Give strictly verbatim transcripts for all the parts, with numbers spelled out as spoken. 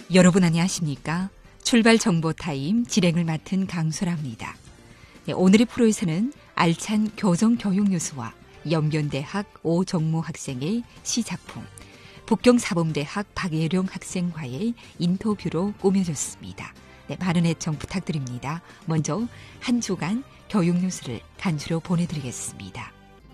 여러분 안녕하십니까? 출발 정보 타임 진행을 맡은 강수라입니다. 네, 오늘의 프로에서는 알찬 교정 교육 뉴스와 연변대학 오정모 학생의 시작품, 북경사범대학 박예룡 학생과의 인터뷰로 꾸며졌습니다. 네, 많은 애청 부탁드립니다. 먼저 한 주간 교육 뉴스를 간추려 보내드리겠습니다.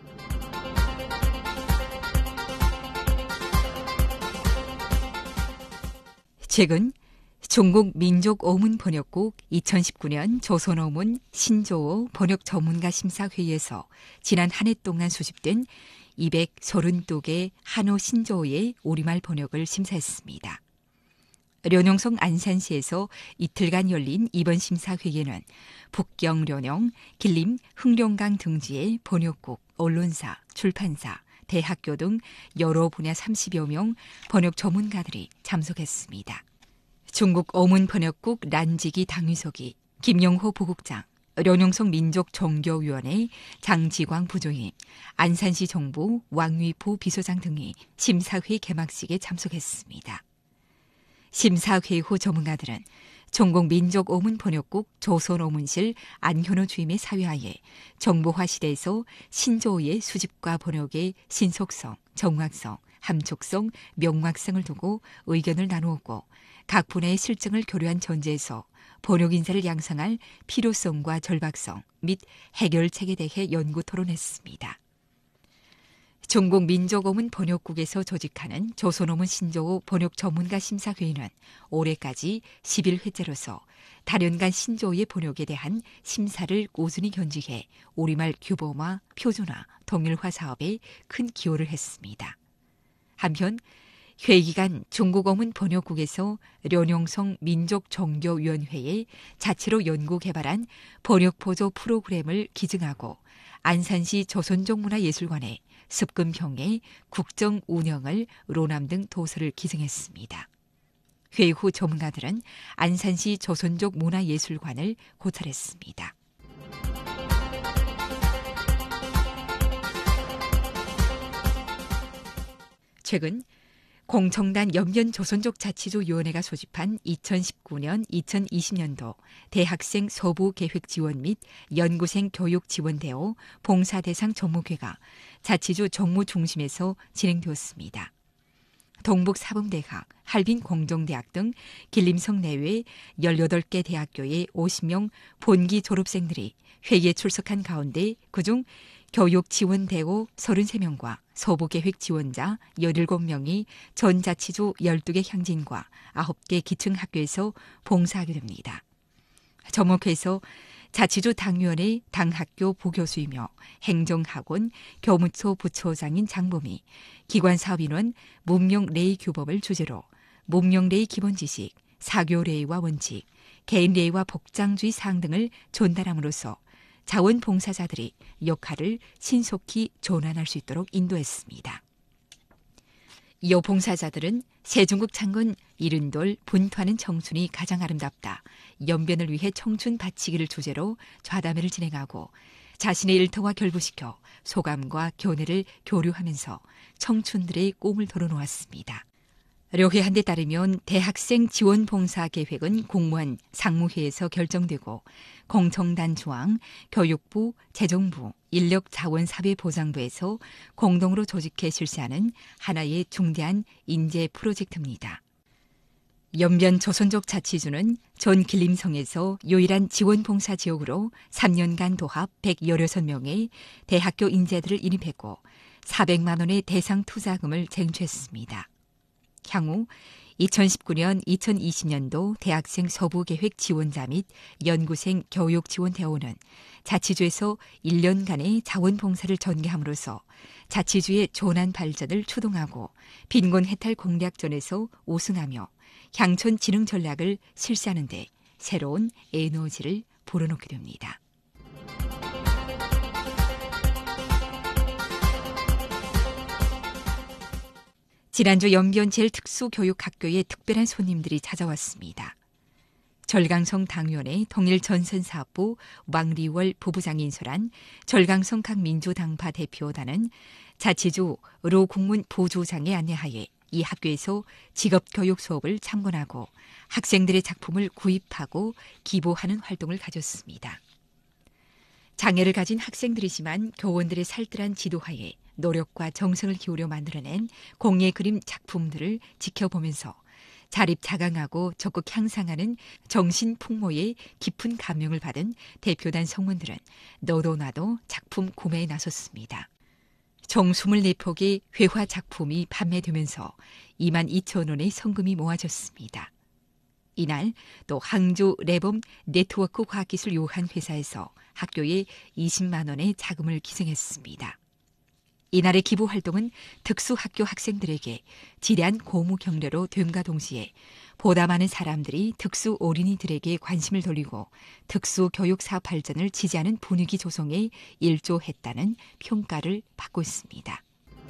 최근 중국 민족어문 번역국 이천십구 년 조선어문 신조어 번역 전문가 심사회의에서 지난 한 해 동안 수집된 이백삼십이 개 한어 신조어의 우리말 번역을 심사했습니다. 련용성 안산시에서 이틀간 열린 이번 심사회의에는 북경 련용, 길림, 흥룡강 등지의 번역국, 언론사, 출판사, 대학교 등 여러 분야 삼십여 명 번역 전문가들이 참석했습니다. 중국 어문번역국 란지기 당위서기, 김영호 부국장, 련용성 민족정교위원회 장지광 부조임, 안산시 정부 왕위포 비서장 등이 심사회 개막식에 참석했습니다. 심사회 후 전문가들은 중국 민족어문번역국 조선어문실 안현호 주임의 사회하에 정보화 시대에서 신조어의 수집과 번역의 신속성, 정확성, 함축성, 명확성을 두고 의견을 나누었고 각 분야의 실정을 교류한 전제에서 번역 인사를 양성할 필요성과 절박성 및 해결책에 대해 연구 토론했습니다. 중국 민족어문 번역국에서 조직하는 조선어문 신조어 번역 전문가 심사회의는 올해까지 십일 회째로서 다년간 신조어의 번역에 대한 심사를 꾸준히 견지해 우리말 규범화, 표준화, 동일화 사업에 큰 기여를 했습니다. 한편 회의 기간 중국어문 번역국에서 련용성 민족정교위원회에 자체로 연구 개발한 번역보조 프로그램을 기증하고 안산시 조선족문화예술관에 습금형의 국정 운영을 로남 등 도서를 기증했습니다. 회의 후 전문가들은 안산시 조선족 문화예술관을 고찰했습니다. 최근 공청단 연변조선족자치조위원회가 소집한 이천십구 년 이천이십 년도 대학생 서부계획 지원 및 연구생 교육 지원 대오 봉사대상 접목회가 자치주 정무 중심에서 진행되었습니다. 동북사범대학, 할빈공정대학 등 길림성 내외 열여덟 개 대학교의 오십 명 본기 졸업생들이 회의에 출석한 가운데 그중 교육 지원 대오 서른세 명과 서부계획 지원자 열일곱 명이 전 자치주 열두 개 향진과 아홉 개 기층학교에서 봉사하게 됩니다. 접목회에서 자치주 당위원회 당학교 부교수이며 행정학원 교무처 부처장인 장범이 기관사업인원 문명레이 규범을 주제로 문명레이 기본지식, 사교레이와 원칙, 개인레이와 복장주의 사항 등을 전달함으로써 자원봉사자들이 역할을 신속히 전환할 수 있도록 인도했습니다. 이어 봉사자들은 세종국 창건 이른돌 분투하는 청춘이 가장 아름답다. 연변을 위해 청춘 바치기를 주제로 좌담회를 진행하고 자신의 일터와 결부시켜 소감과 견해를 교류하면서 청춘들의 꿈을 덜어놓았습니다. 료회한데 따르면 대학생 지원 봉사 계획은 공무원 상무회에서 결정되고 공청단 조항, 교육부, 재정부, 인력자원사회보장부에서 공동으로 조직해 실시하는 하나의 중대한 인재 프로젝트입니다. 연변 조선족 자치주는 전 길림성에서 유일한 지원 봉사 지역으로 삼 년간 도합 백십육 명의 대학교 인재들을 인입했고 사백만 원의 대상 투자금을 쟁취했습니다. 향후 이천십구 년 이천이십 년도 대학생 서부계획 지원자 및 연구생 교육 지원 대오는 자치주에서 일 년간의 자원봉사를 전개함으로써 자치주의 전환 발전을 추동하고 빈곤 해탈 공략전에서 우승하며 향촌 진흥 전략을 실시하는 데 새로운 에너지를 불어넣게 됩니다. 지난주 연변 제일특수교육학교에 특별한 손님들이 찾아왔습니다. 절강성 당위원회 통일전선사업부 왕리월 부부장이 인솔한 절강성 각 민주당파 대표단은 자치주 로 국문 부주장의 안내하에 이 학교에서 직업교육 수업을 참관하고 학생들의 작품을 구입하고 기부하는 활동을 가졌습니다. 장애를 가진 학생들이지만 교원들의 살뜰한 지도하에 노력과 정성을 기울여 만들어낸 공예 그림 작품들을 지켜보면서 자립자강하고 적극 향상하는 정신풍모의 깊은 감명을 받은 대표단 성원들은 너도 나도 작품 구매에 나섰습니다. 총 이십사 폭의 회화 작품이 판매되면서 이만 이천 원의 성금이 모아졌습니다. 이날 또 항주 레범 네트워크 과학기술 요한 회사에서 학교에 이십만 원의 자금을 기증했습니다. 이날의 기부 활동은 특수학교 학생들에게 지대한 고무 격려로 됨과 동시에 보다 많은 사람들이 특수 어린이들에게 관심을 돌리고 특수교육 사업 발전을 지지하는 분위기 조성에 일조했다는 평가를 받고 있습니다.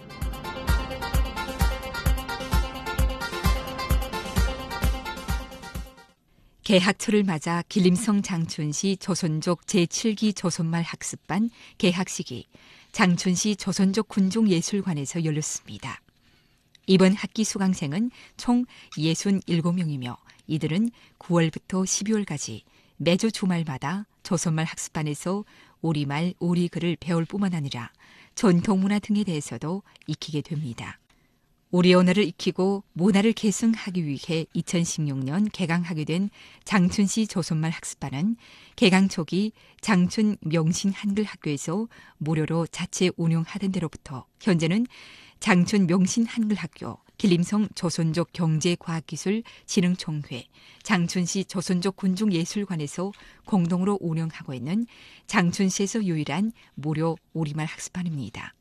개학초를 맞아 길림성 장춘시 조선족 제칠 기 조선말 학습반 개학식이 장춘시 조선족 군중예술관에서 열렸습니다. 이번 학기 수강생은 총 육십칠 명이며 이들은 구월부터 십이월까지 매주 주말마다 조선말 학습반에서 우리말, 우리글을 배울 뿐만 아니라 전통문화 등에 대해서도 익히게 됩니다. 우리 언어를 익히고 문화를 계승하기 위해 이천십육 년 개강하게 된 장춘시 조선말 학습반은 개강 초기 장춘 명신 한글학교에서 무료로 자체 운영하던 데로부터 현재는 장춘 명신 한글학교, 길림성 조선족 경제과학기술 진흥총회, 장춘시 조선족 군중예술관에서 공동으로 운영하고 있는 장춘시에서 유일한 무료 우리말 학습반입니다.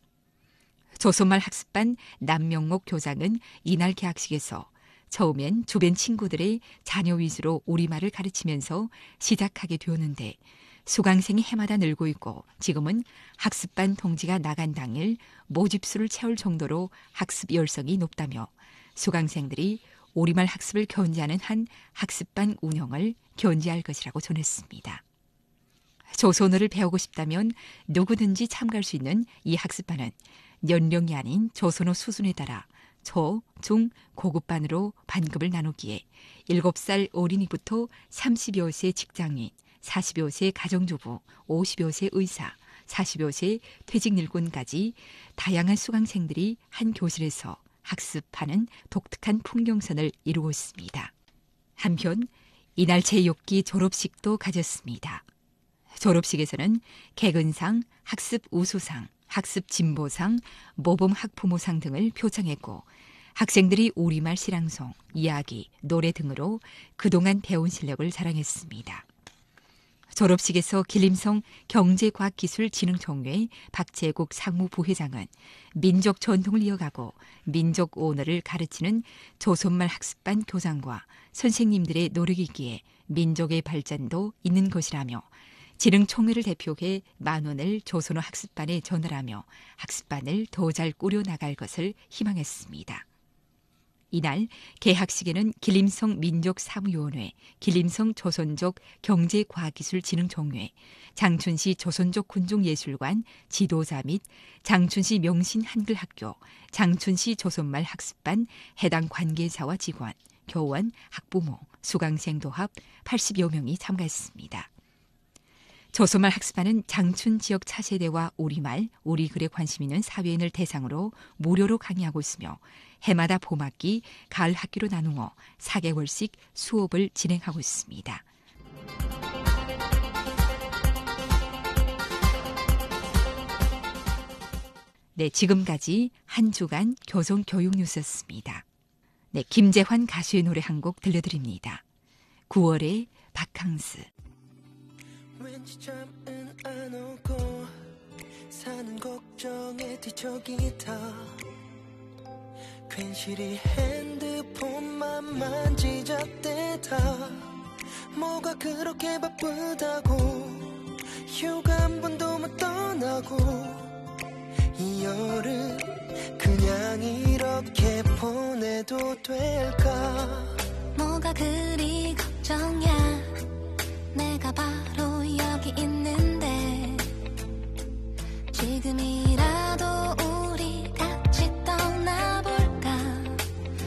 조선말 학습반 남명옥 교장은 이날 개학식에서 처음엔 주변 친구들의 자녀 위주로 우리말을 가르치면서 시작하게 되었는데 수강생이 해마다 늘고 있고 지금은 학습반 통지가 나간 당일 모집수를 채울 정도로 학습 열성이 높다며 수강생들이 우리말 학습을 견지하는 한 학습반 운영을 견지할 것이라고 전했습니다. 조선어를 배우고 싶다면 누구든지 참가할 수 있는 이 학습반은 연령이 아닌 조선어 수준에 따라 초, 중, 고급반으로 반급을 나누기에 일곱 살 어린이부터 삼십여 세 직장인, 사십여 세 가정주부, 오십여 세 의사, 사십여 세 퇴직 일꾼까지 다양한 수강생들이 한 교실에서 학습하는 독특한 풍경선을 이루고 있습니다. 한편 이날 제육 기 졸업식도 가졌습니다. 졸업식에서는 개근상, 학습 우수상, 학습 진보상, 모범 학부모상 등을 표창했고 학생들이 우리말 실랑송, 이야기, 노래 등으로 그동안 배운 실력을 자랑했습니다. 졸업식에서 길림성 경제과학기술진흥총회 박재국 상무부회장은 민족 전통을 이어가고 민족 언어를 가르치는 조선말 학습반 교장과 선생님들의 노력이 있기에 민족의 발전도 있는 것이라며 진흥총회를 대표해 만 원을 조선어 학습반에 전달하며 학습반을 더 잘 꾸려나갈 것을 희망했습니다. 이날 개학식에는 길림성 민족사무위원회, 길림성 조선족 경제과학기술진흥총회, 장춘시 조선족 군중예술관 지도자 및 장춘시 명신한글학교, 장춘시 조선말 학습반 해당 관계자와 직원, 교원, 학부모, 수강생 도합 팔십여 명이 참가했습니다. 조선말 학습반은 장춘 지역 차세대와 우리말, 우리글에 관심 있는 사회인을 대상으로 무료로 강의하고 있으며 해마다 봄학기, 가을 학기로 나누어 사 개월씩 수업을 진행하고 있습니다. 네, 지금까지 한 주간 교정교육 뉴스였습니다. 네, 김재환 가수의 노래 한 곡 들려드립니다. 구월의 바캉스. 왠지 잠은 안 오고 사는 걱정에 뒤척이다 괜시리 핸드폰만 만지작대다 뭐가 그렇게 바쁘다고 휴가 한 번도 못 떠나고 이 여름 그냥 이렇게 보내도 될까 뭐가 그리 걱정이야 내가 바로 여기 있는데 지금이라도 우리 같이 떠나볼까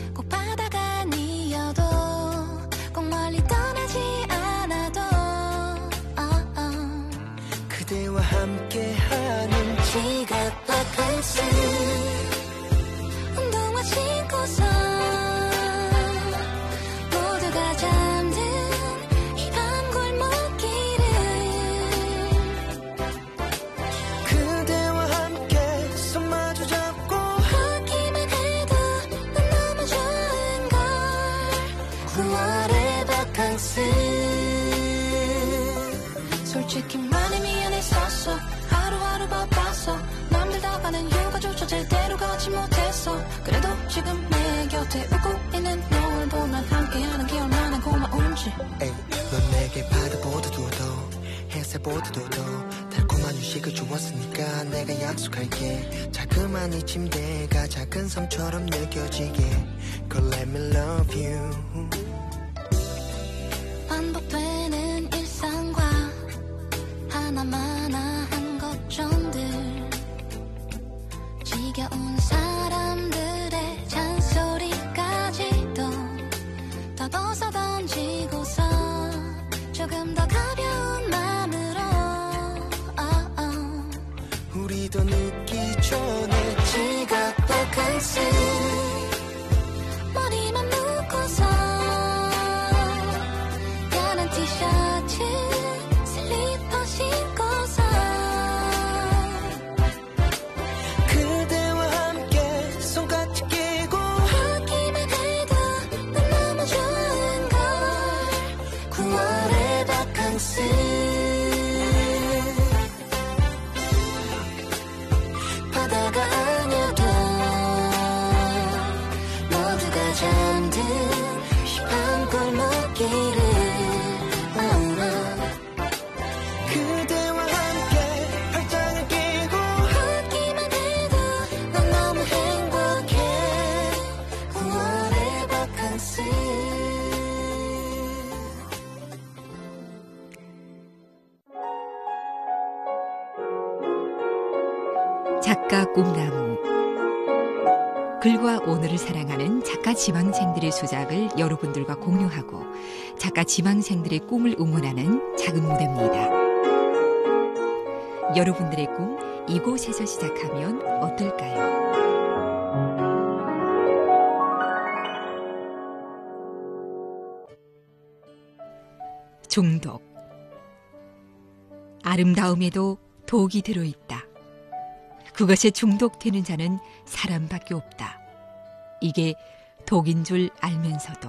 바캉스 솔직히 많이 미안했었어 하루하루 바빴어 남들 다 가는 휴가조차 제대로 가지 못했어 그래도 지금 내 곁에 웃고 있는 널 보면 함께하는 게 얼마나 고마운지 에이, 넌 내게 바다보다도 더 햇살보다도 더 달콤한 휴식을 주었으니까 내가 약속할게 자그마한 이 침대가 작은 섬처럼 느껴지게 Girl let me love you 반복되는 일상과 하나마나한 걱정들 지겨운 사람들의 잔소리까지도 다 벗어던지고서 조금 더 가벼운 마음으로 oh, oh. 우리도 늦기 전에 지각 바캉스 머리만 묶고서 까만 티셔츠 슬리퍼 신고서 그대와 함께 손같이 끼고 하기만 해도 난 너무 좋은걸 구월의 바캉스 바다가 아니어도 모두가 잠든 힙한 골목길을 그대와 함께 팔짱을 끼고 하기만 해도 난 너무 행복해 구월의 바캉스 작가 꿈나무 글과 오늘을 사랑하는 작가 지망생들의 수작을 여러분들과 공유하고 작가 지망생들의 꿈을 응원하는 작은 무대입니다. 여러분들의 꿈 이곳에서 시작하면 어떨까요? 중독 아름다움에도 독이 들어있다. 그것에 중독되는 자는 사람밖에 없다. 이게 독인 줄 알면서도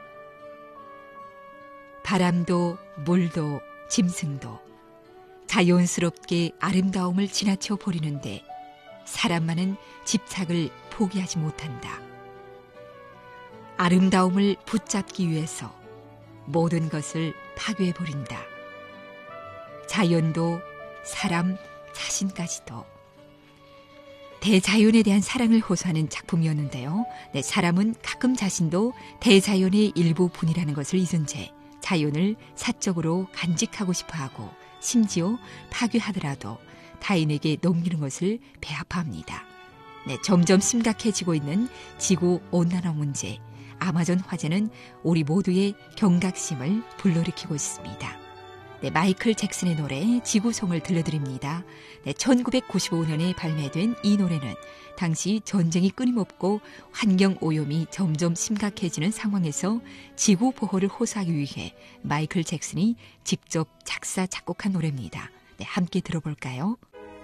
바람도 물도 짐승도 자연스럽게 아름다움을 지나쳐 버리는데 사람만은 집착을 포기하지 못한다. 아름다움을 붙잡기 위해서 모든 것을 파괴해버린다. 자연도 사람 자신까지도. 대자연에 대한 사랑을 호소하는 작품이었는데요. 네, 사람은 가끔 자신도 대자연의 일부분이라는 것을 잊은 채 자연을 사적으로 간직하고 싶어하고 심지어 파괴하더라도 타인에게 넘기는 것을 배아파합니다. 네, 점점 심각해지고 있는 지구온난화 문제. 아마존 화재는 우리 모두의 경각심을 불러일으키고 있습니다. 네, 마이클 잭슨의 노래 지구송을 들려드립니다. 네, 천구백구십오 년에 발매된 이 노래는 당시 전쟁이 끊임없고 환경오염이 점점 심각해지는 상황에서 지구 보호를 호소하기 위해 마이클 잭슨이 직접 작사, 작곡한 노래입니다. 네, 함께 들어볼까요?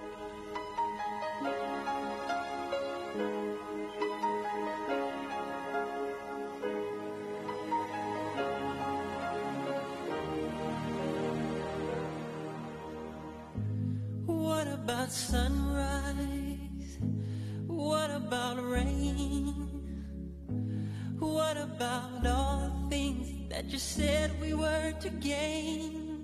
What about sunrise? What about rain? What about all the things that you said we were to gain?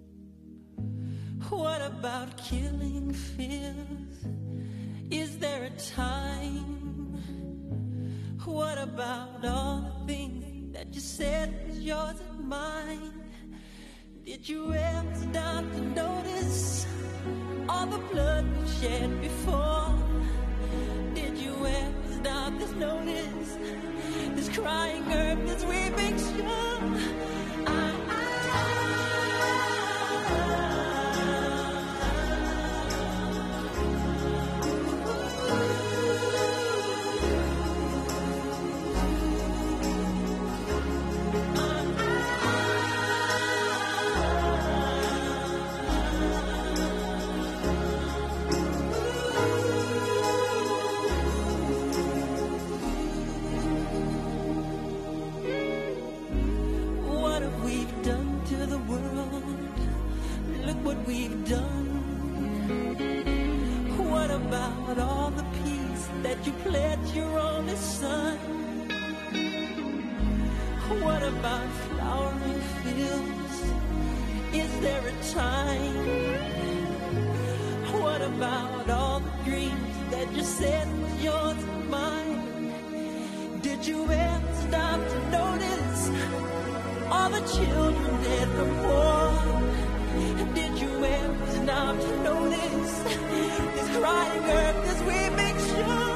What about killing fears? Is there a time? What about all the things that you said was yours and mine? Did you ever stop to notice all the blood we shed before? Did you ever stop to notice this crying earth, this weeping shore? I, that you pledged your only son? What about flowering fields? Is there a time? What about all the dreams that you said was yours and mine? Did you ever stop to notice all the children dead from war? Did you ever stop to notice this crying earth, this weeping shore?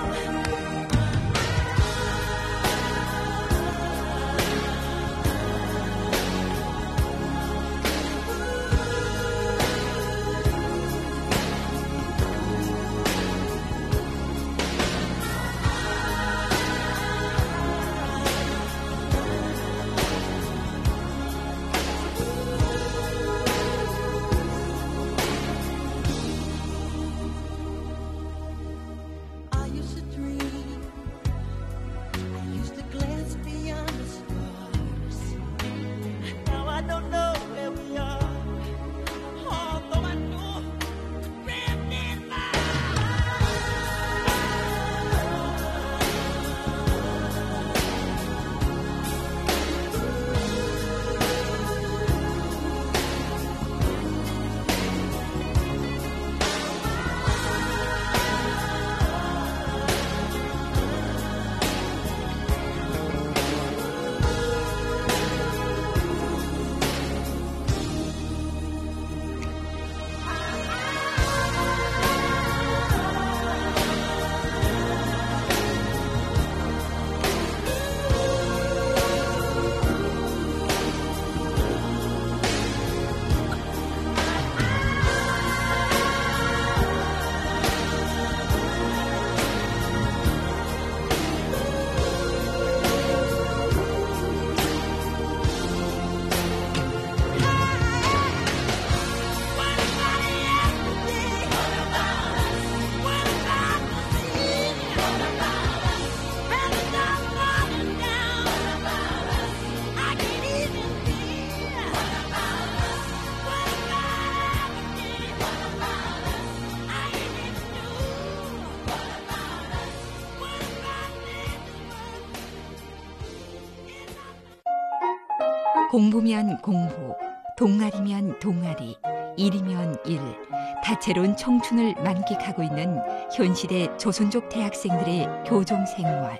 공부면 공부, 동아리면 동아리, 일이면 일, 다채로운 청춘을 만끽하고 있는 현시대 조선족 대학생들의 교종 생활.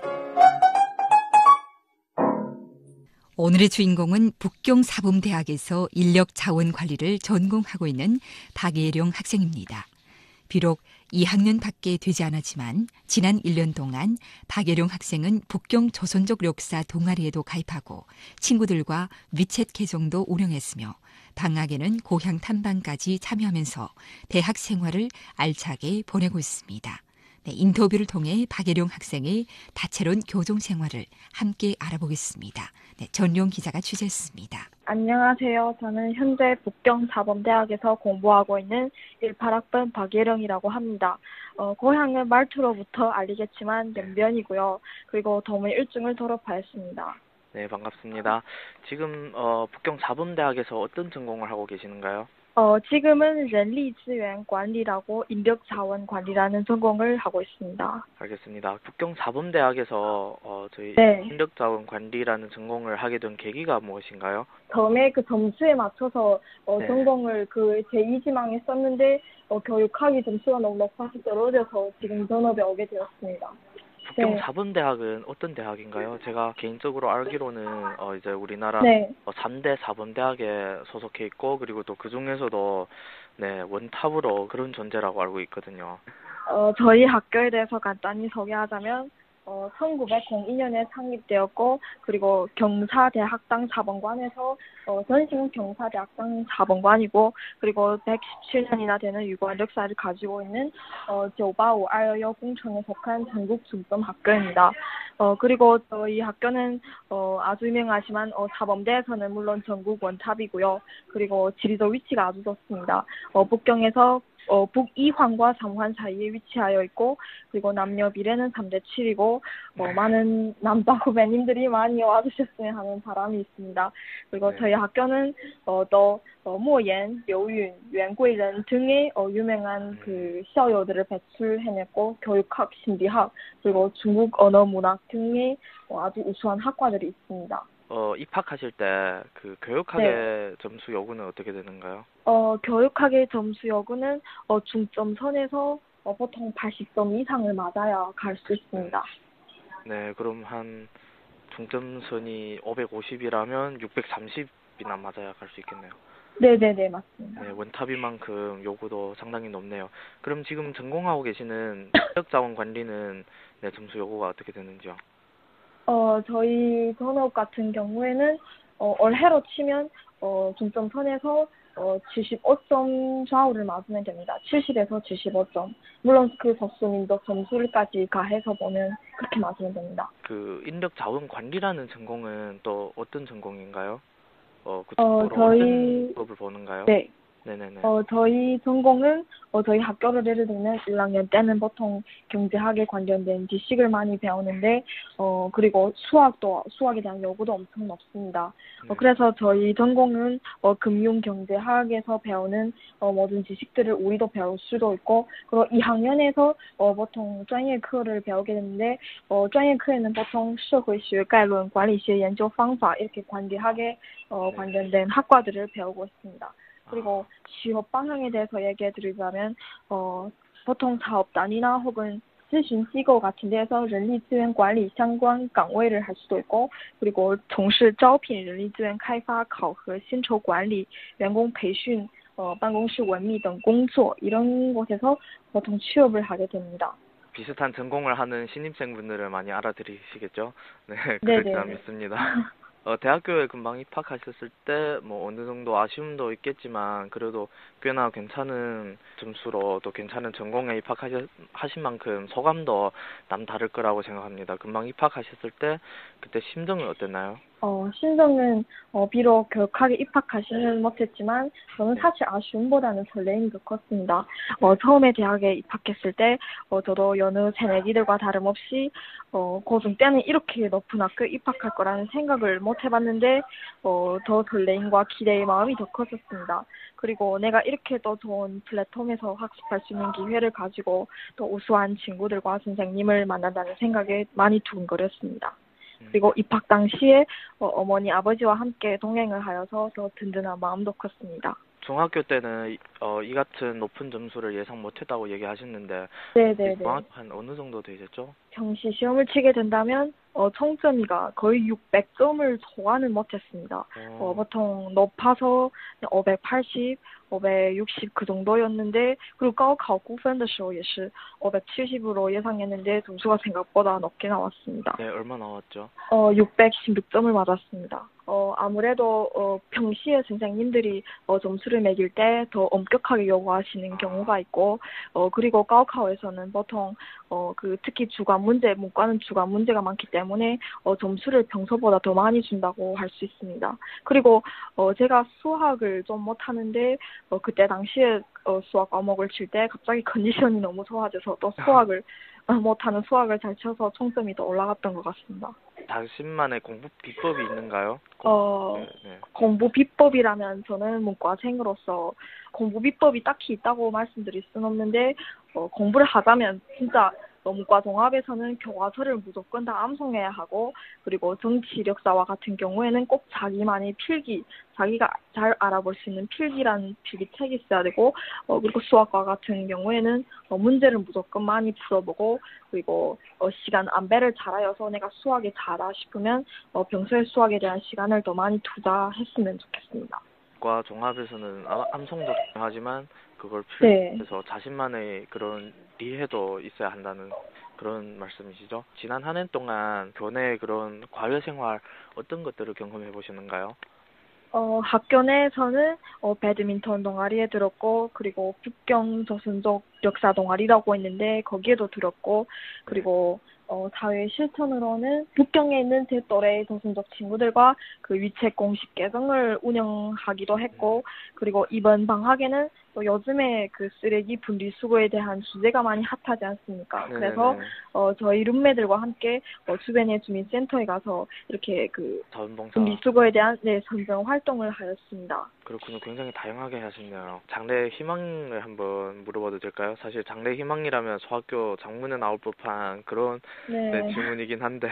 오늘의 주인공은 북경사범대학에서 인력자원관리를 전공하고 있는 박예령 학생입니다. 비록 이 학년밖에 되지 않았지만 지난 일 년 동안 박예령 학생은 북경 조선족 역사 동아리에도 가입하고 친구들과 위챗 계정도 운영했으며 방학에는 고향 탐방까지 참여하면서 대학 생활을 알차게 보내고 있습니다. 네, 인터뷰를 통해 박예령 학생의 다채로운 교종 생활을 함께 알아보겠습니다. 네, 전용 기자가 취재했습니다. 안녕하세요. 저는 현재 북경사범대학에서 공부하고 있는 십팔 학번 박예령이라고 합니다. 어, 고향은 말투로부터 알리겠지만 연변이고요. 그리고 동문 일 중을 졸업하였습니다. 네, 반갑습니다. 지금 어, 북경사범대학에서 어떤 전공을 하고 계시는가요? 어, 지금은人力资源管理라고 인력자원관리라는 전공을 하고 있습니다. 알겠습니다. 북경사범대학에서 어, 저희 네. 인력자원관리라는 전공을 하게 된 계기가 무엇인가요? 처음에 그 점수에 맞춰서 어, 네. 전공을 그 제이 지망에 썼는데 어, 교육학위 점수가 너무 높아서 떨어져서 지금 전업에 오게 되었습니다. 북경사범대학은 어떤 대학인가요? 제가 개인적으로 알기로는 어 이제 우리나라 네. 어, 삼 대 사범대학에 소속해 있고 그리고 또 그 중에서도 네 원탑으로 그런 존재라고 알고 있거든요. 어, 저희 학교에 대해서 간단히 소개하자면 어, 천구백이 년에 창립되었고 그리고 경사대학당 사범관에서 어, 전신 경사대학당 사범관이고 그리고 백십칠 년이나 되는 유구한 역사를 가지고 있는 어,九八五二二一工程에 속한 전국 중점 학교입니다. 어, 그리고 저희 학교는 어, 아주 유명하지만 어, 사범대에서는 물론 전국 원탑이고요. 그리고 지리적 위치가 아주 좋습니다. 어, 북경에서 어, 북이환과 삼환 사이에 위치하여 있고 그리고 남녀 비례는 삼 대 칠이고 어, 많은 남자 후배님들이 많이 와주셨으면 하는 바람이 있습니다. 그리고 네. 저희 학교는 어, 또 어, 모옌, 려윤,袁贵人 등의 어, 유명한 그校友들을 배출해냈고 교육학, 신비학 그리고 중국 언어 문학 등의 어, 아주 우수한 학과들이 있습니다. 어, 입학하실 때 그 교육학의 네. 점수 여부는 어떻게 되는가요? 어, 교육학의 점수 여부는 어, 중점선에서 어, 보통 팔십 점 이상을 맞아야 갈 수 있습니다. 네, 그럼 한 중점선이 오백오십이라면 육백삼십이나 맞아야 갈 수 있겠네요. 네네네, 맞습니다. 네, 원탑인 만큼 요구도 상당히 높네요. 그럼 지금 전공하고 계시는 인력자원 관리는 네, 점수 요구가 어떻게 되는지요? 어, 저희 전업 같은 경우에는 어, 올해로 치면 어, 중점선에서 어, 칠십오 점 좌우를 맞으면 됩니다. 칠십에서 칠십오 점. 물론 그 소수 민족 점수까지 가해서 보면 그렇게 맞으면 됩니다. 그 인력자원 관리라는 전공은 또 어떤 전공인가요? 어, 어, 구체적으로 저희- 어떤 법을 보는가요? 네. 네네네. 어, 저희 전공은, 어, 저희 학교를 예를 들면 일 학년 때는 보통 경제학에 관련된 지식을 많이 배우는데, 어, 그리고 수학도, 수학에 대한 요구도 엄청 높습니다. 어, 그래서 저희 전공은, 어, 금융경제학에서 배우는, 어, 모든 지식들을 우리도 배울 수도 있고, 그리고 이 학년에서, 어, 보통 专业课를 배우게 되는데, 어, 专业课에는 보통 社会学概论, 管理学研究方法 이렇게 관계학에, 어, 네. 관련된 학과들을 배우고 있습니다. 그리고 취업 방향에 대해서 얘기해 드리자면 어, 보통 사업단이나 혹은 咨询机构 같은 데서 人力资源管理相关岗位를 할 수도 있고 그리고 从事招聘人力资源开发考核薪酬管理员工培训어, 办公室文秘等工作 이런 곳에서 보통 취업을 하게 됩니다. 비슷한 전공을 하는 신입생분들을 많이 알아들으시겠죠? 네, 네네. 그렇지 않습니다. 어, 대학교에 금방 입학하셨을 때 뭐 어느 정도 아쉬움도 있겠지만 그래도 꽤나 괜찮은 점수로 또 괜찮은 전공에 입학하신 하신 만큼 소감도 남다를 거라고 생각합니다. 금방 입학하셨을 때 그때 심정은 어땠나요? 어, 심정은 어, 비록 교육학에 입학하지는 못했지만 저는 사실 아쉬움보다는 설레임이 더 컸습니다. 어, 처음에 대학에 입학했을 때 어, 저도 여느 새내기들과 다름없이 어, 고등 때는 이렇게 높은 학교에 입학할 거라는 생각을 못 해봤는데 어, 더 설레임과 기대의 마음이 더 컸었습니다. 그리고 내가 이렇게 또 좋은 플랫폼에서 학습할 수 있는 기회를 가지고 또 우수한 친구들과 선생님을 만난다는 생각에 많이 두근거렸습니다. 그리고 입학 당시에 어, 어머니, 아버지와 함께 동행을 하여서 더 든든한 마음도 컸습니다. 중학교 때는 어, 이 같은 높은 점수를 예상 못했다고 얘기하셨는데 네네네. 정확 한 어느 정도 되셨죠? 정시 시험을 치게 된다면 어, 총점이가 거의 육백 점을 소화는 못했습니다. 어, 보통 높아서 오백팔십, 오백육십 그 정도였는데 그리고 高考估分的时候也是 오백칠십으로 예상했는데 점수가 생각보다 높게 나왔습니다. 네, 얼마 나왔죠? 어, 육백십육 점을 맞았습니다. 어, 아무래도 어, 평시에 선생님들이 어, 점수를 매길 때 더 엄격하게 요구하시는 경우가 있고 어, 그리고 高考에서는 보통 어, 그 특히 주관 문제, 문과는 주관 문제가 많기 때문에 어, 점수를 평소보다 더 많이 준다고 할 수 있습니다. 그리고 어, 제가 수학을 좀 못하는데 어, 그때 당시에 어, 수학 과목을 칠 때 갑자기 컨디션이 너무 좋아져서 또 수학을 어, 못하는 수학을 잘 쳐서 총점이 더 올라갔던 것 같습니다. 자신만의 공부 비법이 있는가요? 어, 네, 네. 공부 비법이라면 저는 문과생으로서 공부 비법이 딱히 있다고 말씀드릴 수는 없는데 어, 공부를 하자면 진짜 문과 종합에서는 교과서를 무조건 다 암송해야 하고 그리고 정치 이력사와 같은 경우에는 꼭 자기만의 필기, 자기가 잘 알아볼 수 있는 필기라는 필기책이 있어야 되고 어, 그리고 수학과 같은 경우에는 어, 문제를 무조건 많이 풀어보고 그리고 어, 시간 안배를 잘하여서 내가 수학에 잘하 싶으면 어, 평소에 수학에 대한 시간을 더 많이 투자했으면 좋겠습니다. 과 종합에서는 아- 암송도 중요하지만 그걸 네. 필요해서 자신만의 그런 리해도 있어야 한다는 그런 말씀이시죠? 지난 한 해 동안 교내 그런 과외 생활 어떤 것들을 경험해 보시는가요? 어, 학교 내에서는 어, 배드민턴 동아리에 들었고 그리고 북경 조선족 역사 동아리라고 있는데 거기에도 들었고 그리고 어, 사회 실천으로는 북경에 있는 제 또래 조선족 친구들과 그 위챗 공식 계정을 운영하기도 했고 그리고 이번 방학에는 또 요즘에 그 쓰레기 분리수거에 대한 주제가 많이 핫하지 않습니까? 네네네. 그래서 어, 저희 룸메들과 함께 어, 주변의 주민센터에 가서 이렇게 그 자원봉사. 분리수거에 대한 네, 선정 활동을 하였습니다. 그렇군요. 굉장히 다양하게 하시네요. 장래 희망을 한번 물어봐도 될까요? 사실 장래 희망이라면 소학교 장문에 나올 법한 그런 네. 네, 질문이긴 한데.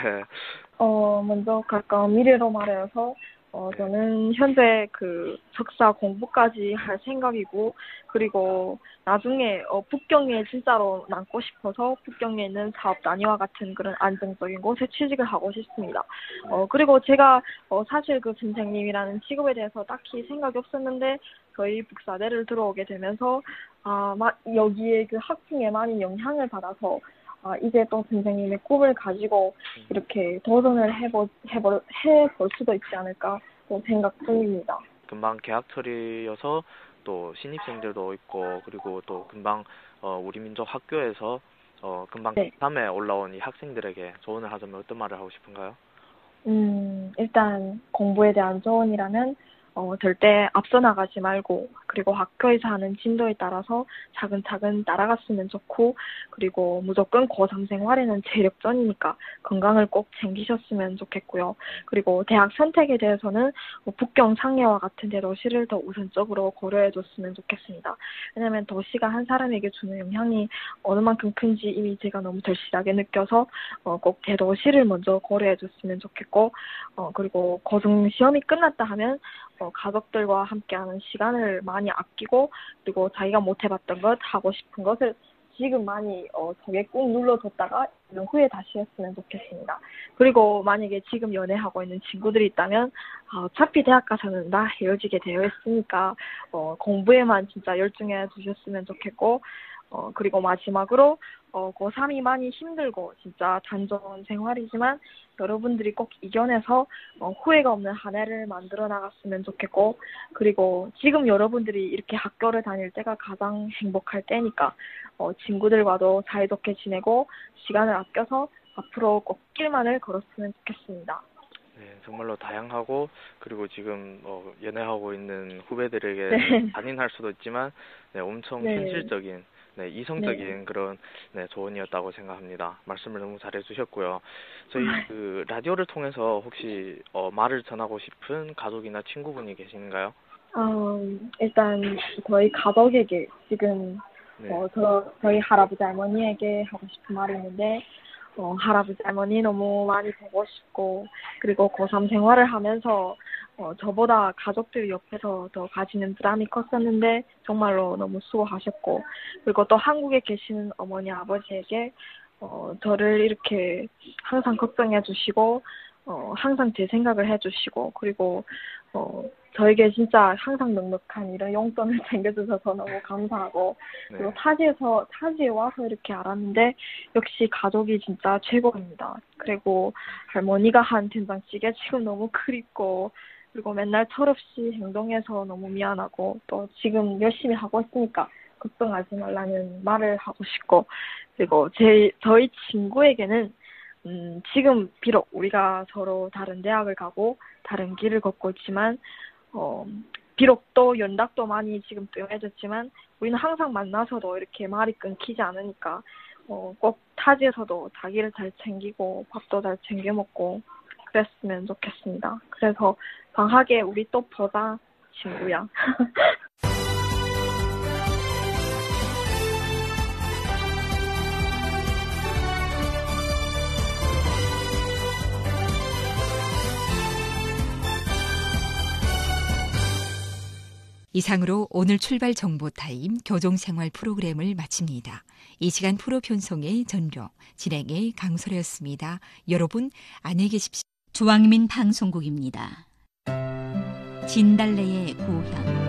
어, 먼저 가까운 미래로 말하여서 어, 네. 저는 현재 그 석사 공부까지 할 생각이고, 그리고 나중에 어, 북경에 진짜로 남고 싶어서 북경에 있는 사업 단위와 같은 그런 안정적인 곳에 취직을 하고 싶습니다. 어, 그리고 제가 어, 사실 그 선생님이라는 직업에 대해서 딱히 생각이 없었는데 저희 북사대를 들어오게 되면서 아, 막 여기에 그 학풍에 많이 영향을 받아서 아, 이제 또 선생님의 꿈을 가지고 이렇게 도전을 해보, 해볼, 해볼 수도 있지 않을까 또 생각 중입니다. 금방 개학 처리여서 또 신입생들도 있고, 그리고 또 금방 어, 우리 민족 학교에서 어, 금방 네. 삼에 올라온 이 학생들에게 조언을 하자면 어떤 말을 하고 싶은가요? 음, 일단 공부에 대한 조언이라면 어, 절대 앞서 나가지 말고, 그리고 학교에서 하는 진도에 따라서 차근차근 따라갔으면 좋고, 그리고 무조건 고삼 생활에는 체력전이니까 건강을 꼭 챙기셨으면 좋겠고요. 그리고 대학 선택에 대해서는 뭐 북경 상해와 같은 대도시를 더 우선적으로 고려해 줬으면 좋겠습니다. 왜냐하면 도시가 한 사람에게 주는 영향이 어느 만큼 큰지 이미 제가 너무 절실하게 느껴서 어, 꼭 대도시를 먼저 고려해 줬으면 좋겠고, 어, 그리고 고등 시험이 끝났다 하면 어, 가족들과 함께하는 시간을 많이 아끼고, 그리고 자기가 못 해봤던 것, 하고 싶은 것을 지금 많이 어, 저게 꾹 눌러뒀다가 일 년 후에 다시 했으면 좋겠습니다. 그리고 만약에 지금 연애하고 있는 친구들이 있다면 아, 어차피 대학 가서는 나 헤어지게 되어 있으니까 어, 공부에만 진짜 열중해 주셨으면 좋겠고, 어, 그리고 마지막으로 어, 고삼이 많이 힘들고 진짜 단조로운 생활이지만 여러분들이 꼭 이겨내서 어, 후회가 없는 한 해를 만들어 나갔으면 좋겠고, 그리고 지금 여러분들이 이렇게 학교를 다닐 때가 가장 행복할 때니까 어, 친구들과도 사이좋게 지내고 시간을 아껴서 앞으로 꼭 길만을 걸었으면 좋겠습니다. 네, 정말로 다양하고, 그리고 지금 어, 연애하고 있는 후배들에게 네. 잔인할 수도 있지만 네, 엄청 네. 현실적인, 네, 이성적인 네. 그런 네, 조언이었다고 생각합니다. 말씀을 너무 잘해주셨고요. 저희 그 라디오를 통해서 혹시 어, 말을 전하고 싶은 가족이나 친구분이 계신가요? 어, 일단 저희 가족에게 지금 네. 어, 저, 저희 할아버지 할머니에게 하고 싶은 말이 있는데, 어, 할아버지 할머니 너무 많이 보고 싶고, 그리고 고삼 생활을 하면서 어, 저보다 가족들 옆에서 더 가지는 부담이 컸었는데 정말로 너무 수고하셨고, 그리고 또 한국에 계시는 어머니 아버지에게 어, 저를 이렇게 항상 걱정해 주시고 어, 항상 제 생각을 해주시고, 그리고 어, 저에게 진짜 항상 넉넉한 이런 용돈을 챙겨주셔서 너무 감사하고, 그리고 네. 타지에서 타지에 와서 이렇게 알았는데 역시 가족이 진짜 최고입니다. 그리고 할머니가 한 된장찌개 지금 너무 그립고, 그리고 맨날 철없이 행동해서 너무 미안하고, 또 지금 열심히 하고 있으니까 걱정하지 말라는 말을 하고 싶고, 그리고 제 저희 친구에게는 음, 지금 비록 우리가 서로 다른 대학을 가고 다른 길을 걷고 있지만 어, 비록 또 연락도 많이 지금 뜸해졌지만 우리는 항상 만나서도 이렇게 말이 끊기지 않으니까 어, 꼭 타지에서도 자기를 잘 챙기고 밥도 잘 챙겨 먹고 그랬으면 좋겠습니다. 그래서 방학에 우리 또 보자, 친구야. 이상으로 오늘 출발 정보 타임 교정생활 프로그램을 마칩니다. 이 시간 프로 편성의 전료, 진행의 강소래였습니다. 여러분 안녕히 계십시오. 주왕민 방송국입니다. 진달래의 고향.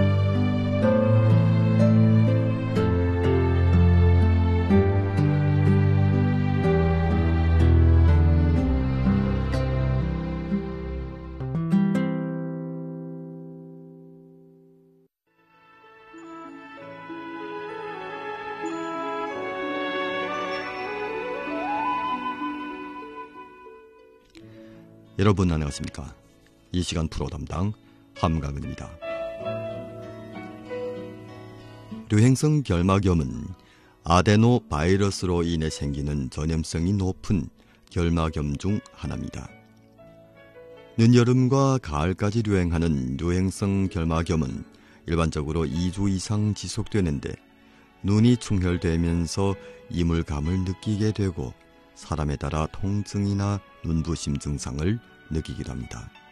여러분 안녕하십니까? 이 시간 프로 담당 함강은입니다. 류행성 결막염은 아데노 바이러스로 인해 생기는 전염성이 높은 결막염 중 하나입니다. 늦여름과 가을까지 유행하는 류행성 결막염은 일반적으로 이 주 이상 지속되는데 눈이 충혈되면서 이물감을 느끼게 되고 사람에 따라 통증이나 눈부심 증상을 느끼기도 합니다.